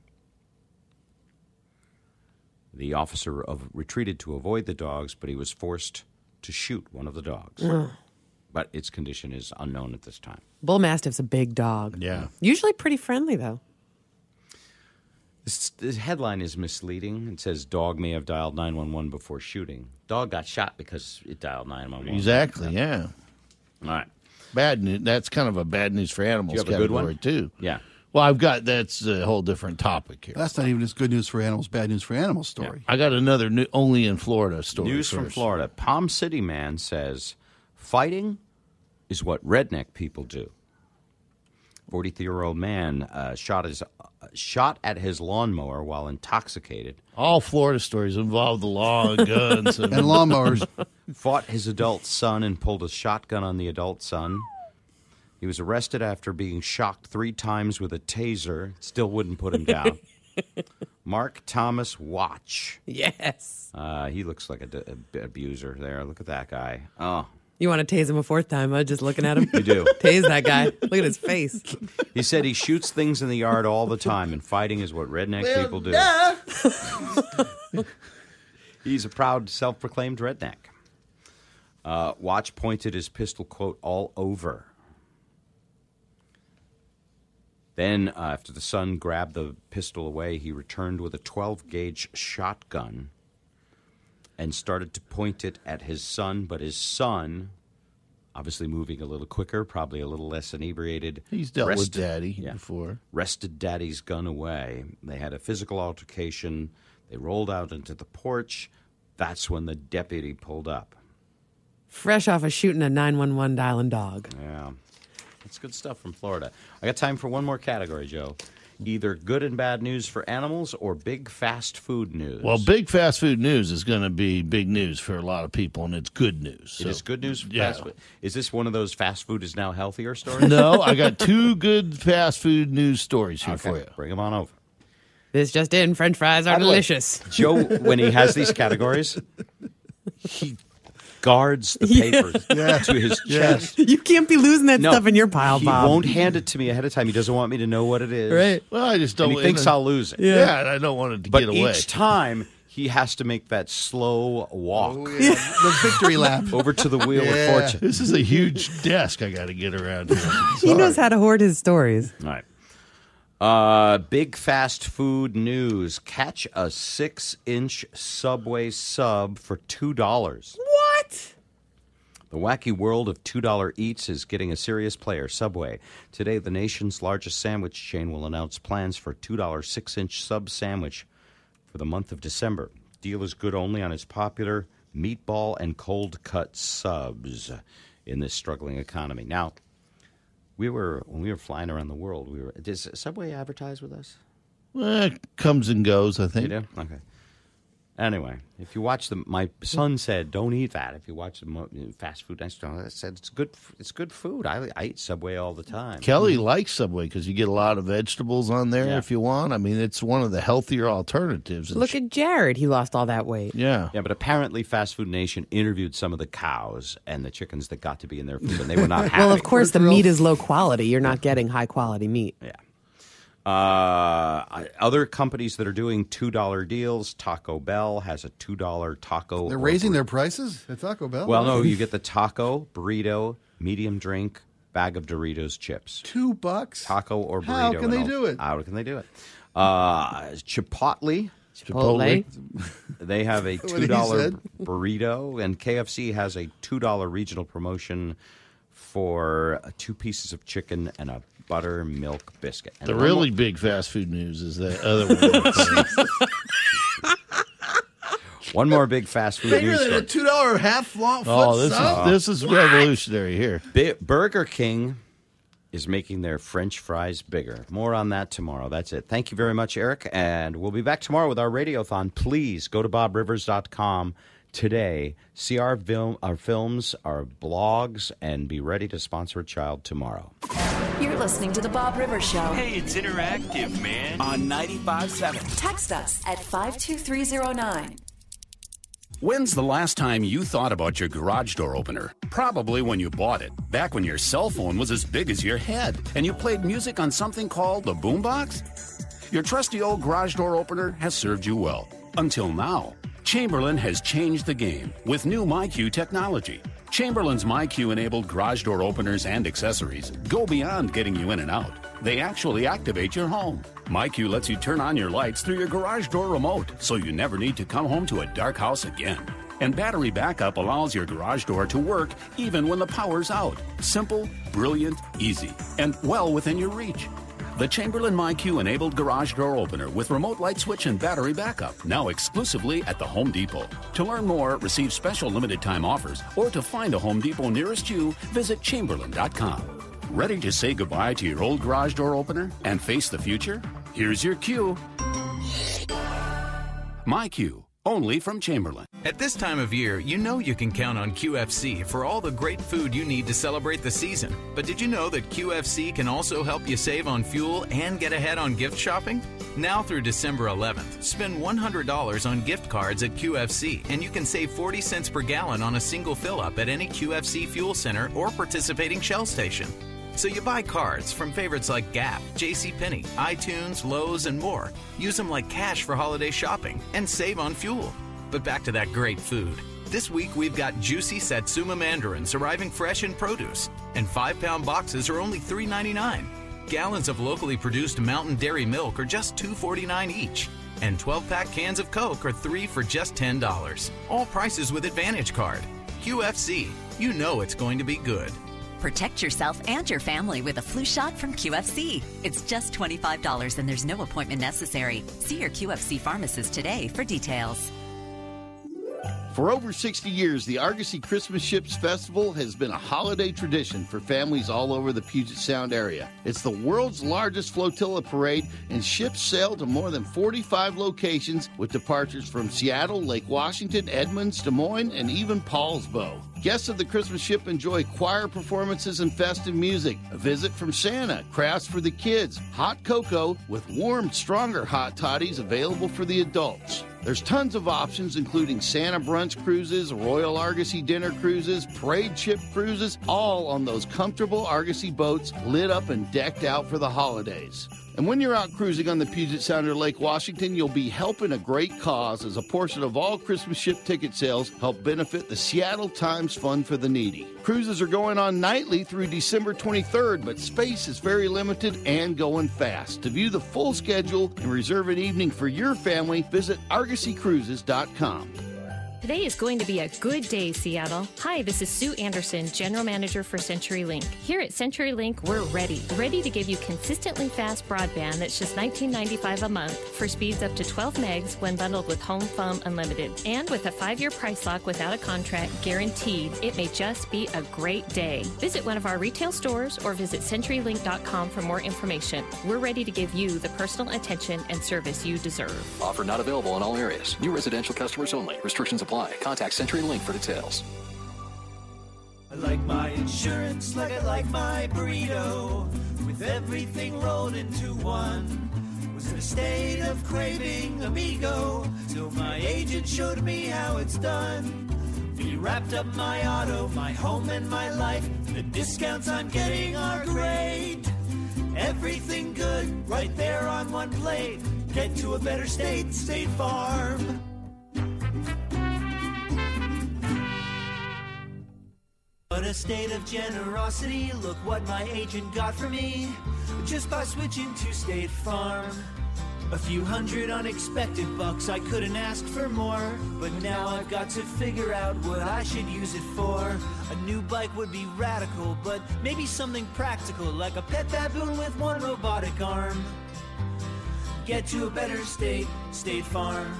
The officer of, retreated to avoid the dogs, but he was forced to shoot one of the dogs. Ugh. But its condition is unknown at this time. Bull Mastiff's a big dog. Yeah. Usually pretty friendly, though. This, this headline is misleading. It says dog may have dialed nine one one before shooting. Dog got shot because it dialed nine one one. Exactly, yeah. All right. Bad news. That's kind of a bad news for animals Do you have a good category, one? too. Yeah. Well, I've got, that's a whole different topic here. That's not even as good news for animals, bad news for animals story. I got another new, only in Florida story. News from first. Florida. Palm City man says fighting is what redneck people do. forty-three-year-old man uh, shot his uh, shot at his lawnmower while intoxicated. All Florida stories involve the law and guns. And, And lawnmowers. Fought his adult son and pulled a shotgun on the adult son. He was arrested after being shocked three times with a taser. Still wouldn't put him down. Mark Thomas Watch. Yes. Uh, he looks like a, d- a abuser there. Look at that guy. Oh, You want to tase him a fourth time, huh? Just looking at him? you do. Tase that guy. Look at his face. He said he shoots things in the yard all the time, and fighting is what redneck people do. He's a proud, self-proclaimed redneck. Uh, Watch pointed his pistol, quote, all over. Then, uh, after the son grabbed the pistol away, he returned with a twelve-gauge shotgun and started to point it at his son, but his son, obviously moving a little quicker, probably a little less inebriated. He's dealt with wrested- Daddy yeah, before. Wrested Daddy's gun away. They had a physical altercation. They rolled out into the porch. That's when the deputy pulled up. Fresh off of shooting a nine one one dialing dog. Yeah. That's good stuff from Florida. I got time for one more category, Joe. Either good and bad news for animals or big fast food news. Well, big fast food news is going to be big news for a lot of people, and it's good news. It So- is good news for Yeah. fast food. Is this one of those fast food is now healthier stories? No, I got two good fast food news stories here Okay, for you. bring them on over. This just in, French fries are By the way, delicious. Joe, when he has these categories, he guards the papers Yeah. to his Yeah. chest. You can't be losing that No, stuff in your pile, he Bob. won't hand it to me ahead of time. He doesn't want me to know what it is. Right. Well, I just don't. And he thinks I'll lose it. Yeah, yeah and I don't want it to but get away. each time he has to make that slow walk Oh, yeah. The victory lap. over to the wheel Yeah. of fortune. This is a huge desk I got to get around here. He knows how to hoard his stories. All right. Uh, big fast food news. Catch a six-inch Subway sub for two dollars. What? The wacky world of two dollar eats is getting a serious player, Subway. Today, the nation's largest sandwich chain will announce plans for a two dollar six-inch sub sandwich for the month of December. Deal is good only on its popular meatball and cold-cut subs in this struggling economy. Now, we were when we were flying around the world, we were does Subway advertise with us? Well, it comes and goes, I You think. do? Okay. Anyway, if you watch the, my son said, "Don't eat that." If you watch the mo- fast food restaurant, I said it's good. It's good food. I, I eat Subway all the time. Kelly likes Subway because you get a lot of vegetables on there Yeah. if you want. I mean, it's one of the healthier alternatives. Look at Jared. He lost all that weight. Yeah. Yeah, but apparently Fast Food Nation interviewed some of the cows and the chickens that got to be in their food, and they were not happy. Well, of course, the meat is low quality. You're not getting high quality meat. Yeah. Uh, other companies that are doing two dollar deals, Taco Bell has a two dollar taco. They're or raising bur- their prices at Taco Bell? Well, no, you get the taco, burrito, medium drink, bag of Doritos chips. Two bucks? Taco or burrito. How can and they all- do it? How can they do it? Uh, Chipotle. Chipotle. They have a What two he dollar said. burrito, and K F C has a two dollar regional promotion for uh, two pieces of chicken and a buttermilk biscuit. And The one really more- big fast food news is that other one. One more big fast food Bigger news than a story. two dollar half long foot Oh, this sub? is this is revolutionary here. Bi- Burger King is making their French fries bigger. More on that tomorrow. That's it. Thank you very much, Eric. And we'll be back tomorrow with our Radiothon. Please go to bob rivers dot com today. See our, film, our films, our blogs, and be ready to sponsor a child tomorrow. You're listening to The Bob Rivers Show. Hey, it's interactive, man. On ninety-five point seven. Text us at five two three zero nine. When's the last time you thought about your garage door opener? Probably when you bought it, back when your cell phone was as big as your head, and you played music on something called the boombox? Your trusty old garage door opener has served you well. Until now. Chamberlain has changed the game with new MyQ technology. Chamberlain's MyQ-enabled garage door openers and accessories go beyond getting you in and out. They actually activate your home. MyQ lets you turn on your lights through your garage door remote, so you never need to come home to a dark house again. And battery backup allows your garage door to work even when the power's out. Simple, brilliant, easy, and well within your reach. The Chamberlain MyQ-enabled garage door opener with remote light switch and battery backup, now exclusively at the Home Depot. To learn more, receive special limited time offers, or to find a Home Depot nearest you, visit chamberlain dot com. Ready to say goodbye to your old garage door opener and face the future? Here's your cue. MyQ, only from Chamberlain. At this time of year, you know you can count on Q F C for all the great food you need to celebrate the season. But did you know that Q F C can also help you save on fuel and get ahead on gift shopping? Now through December eleventh, spend one hundred dollars on gift cards at Q F C, and you can save forty cents per gallon on a single fill-up at any Q F C fuel center or participating Shell station. So you buy cards from favorites like Gap, JCPenney, iTunes, Lowe's, and more. Use them like cash for holiday shopping and save on fuel. But back to that great food. This week we've got juicy Satsuma mandarins arriving fresh in produce, and five-pound boxes are only three ninety-nine. Gallons of locally produced Mountain Dairy milk are just two forty-nine each, and twelve-pack cans of Coke are three for just ten dollars. All prices with Advantage Card. Q F C, you know it's going to be good. Protect yourself and your family with a flu shot from Q F C. It's just twenty-five dollars and there's no appointment necessary. See your Q F C pharmacist today for details. For over sixty years, the Argosy Christmas Ships Festival has been a holiday tradition for families all over the Puget Sound area. It's the world's largest flotilla parade, and ships sail to more than forty-five locations with departures from Seattle, Lake Washington, Edmonds, Des Moines, and even Paulsbo. Guests of the Christmas ship enjoy choir performances and festive music, a visit from Santa, crafts for the kids, hot cocoa with warm, stronger hot toddies available for the adults. There's tons of options, including Santa brunch cruises, Royal Argosy dinner cruises, parade ship cruises, all on those comfortable Argosy boats lit up and decked out for the holidays. And when you're out cruising on the Puget Sound or Lake Washington, you'll be helping a great cause, as a portion of all Christmas ship ticket sales help benefit the Seattle Times Fund for the Needy. Cruises are going on nightly through December twenty-third, but space is very limited and going fast. To view the full schedule and reserve an evening for your family, visit argosy cruises dot com. Today is going to be a good day, Seattle. Hi, this is Sue Anderson, General Manager for CenturyLink. Here at CenturyLink, we're ready. Ready to give you consistently fast broadband that's just nineteen ninety-five dollars a month for speeds up to twelve megs when bundled with Home Phone Unlimited. And with a five-year price lock without a contract guaranteed, it may just be a great day. Visit one of our retail stores or visit century link dot com for more information. We're ready to give you the personal attention and service you deserve. Offer not available in all areas. New residential customers only. Restrictions apply. Contact CenturyLink for details. I like my insurance like I like my burrito, with everything rolled into one. Was in a state of craving amigo, till my agent showed me how it's done. He wrapped up my auto, my home, and my life. The discounts I'm getting are great. Everything good right there on one plate. Get to a better state, State Farm. What a state of generosity, look what my agent got for me, just by switching to State Farm. A few hundred unexpected bucks, I couldn't ask for more, but now I've got to figure out what I should use it for. A new bike would be radical, but maybe something practical, like a pet baboon with one robotic arm. Get to a better state, State Farm.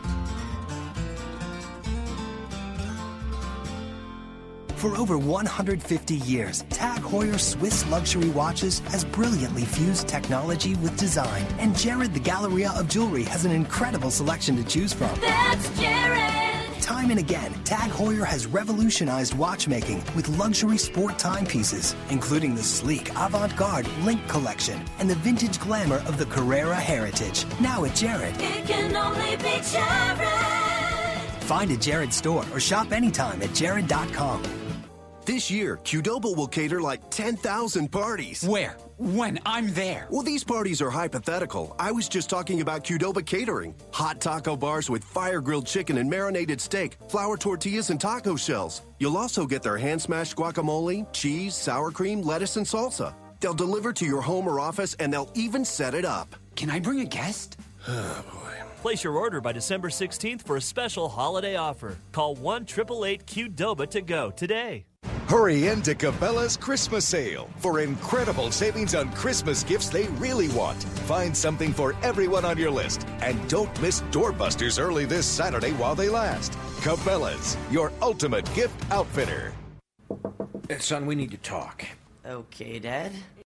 For over one hundred fifty years, Tag Heuer Swiss luxury watches has brilliantly fused technology with design. And Jared the Galleria of Jewelry has an incredible selection to choose from. That's Jared! Time and again, Tag Heuer has revolutionized watchmaking with luxury sport timepieces, including the sleek avant-garde Link collection and the vintage glamour of the Carrera Heritage. Now at Jared. It can only be Jared! Find a Jared store or shop anytime at jared dot com. This year, Qdoba will cater like ten thousand parties. Where? When? I'm there. Well, these parties are hypothetical. I was just talking about Qdoba catering. Hot taco bars with fire-grilled chicken and marinated steak, flour tortillas and taco shells. You'll also get their hand-smashed guacamole, cheese, sour cream, lettuce, and salsa. They'll deliver to your home or office, and they'll even set it up. Can I bring a guest? Oh, boy. Place your order by December sixteenth for a special holiday offer. Call one eight eight eight Q D O B A to go today. Hurry into Cabela's Christmas sale for incredible savings on Christmas gifts they really want. Find something for everyone on your list. And don't miss Doorbusters early this Saturday while they last. Cabela's, your ultimate gift outfitter. Son, we need to talk. Okay, Dad.